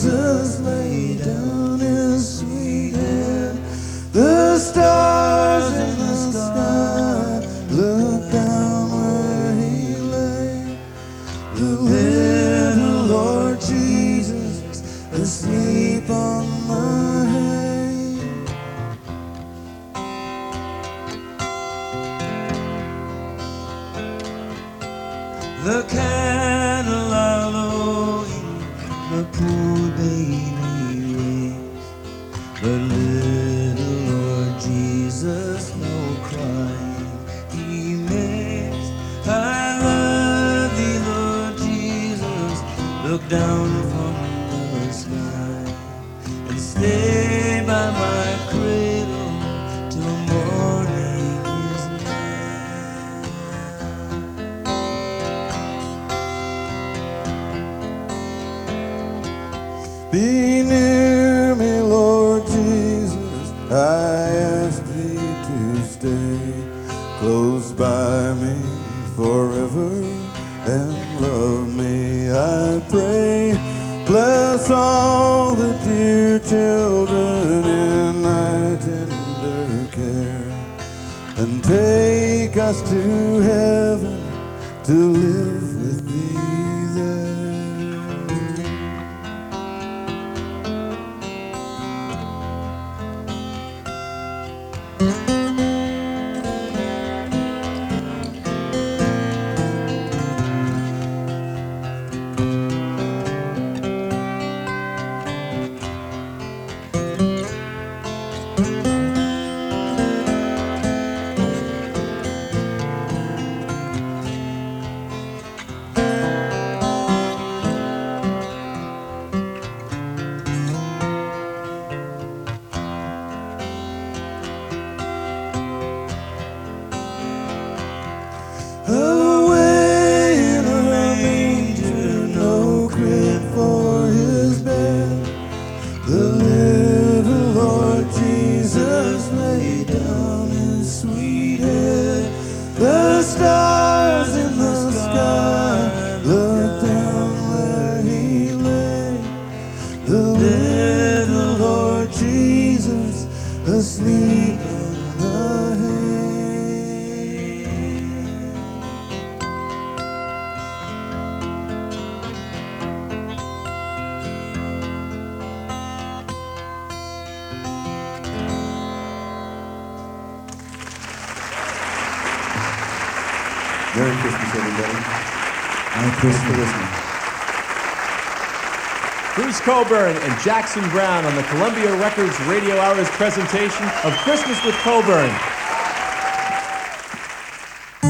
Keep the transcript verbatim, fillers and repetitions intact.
Jesus lay down his sweet head. The stars in the sky looked down where he lay. The little Lord Jesus asleep on the hay. The candle are low, the poor baby raised, but little Lord Jesus no crying he makes. I love thee, Lord Jesus, look down from the sky and stay by my cradle till morning is nigh. Be near me, Lord Jesus, I ask thee to stay close by me forever and love me, I pray. Bless all the dear children in thy tender care, and take us to heaven to live with thee there. Away in a manger, no crib for his bed, the little Lord Jesus lay down his sweet head. The stars in the sky looked down where he lay. The little Lord Jesus asleep in the hay. Merry Christmas, everybody. Merry Christmas. For listening. Bruce Cockburn and Jackson Browne on the Columbia Records Radio Hours presentation of Christmas with Cockburn.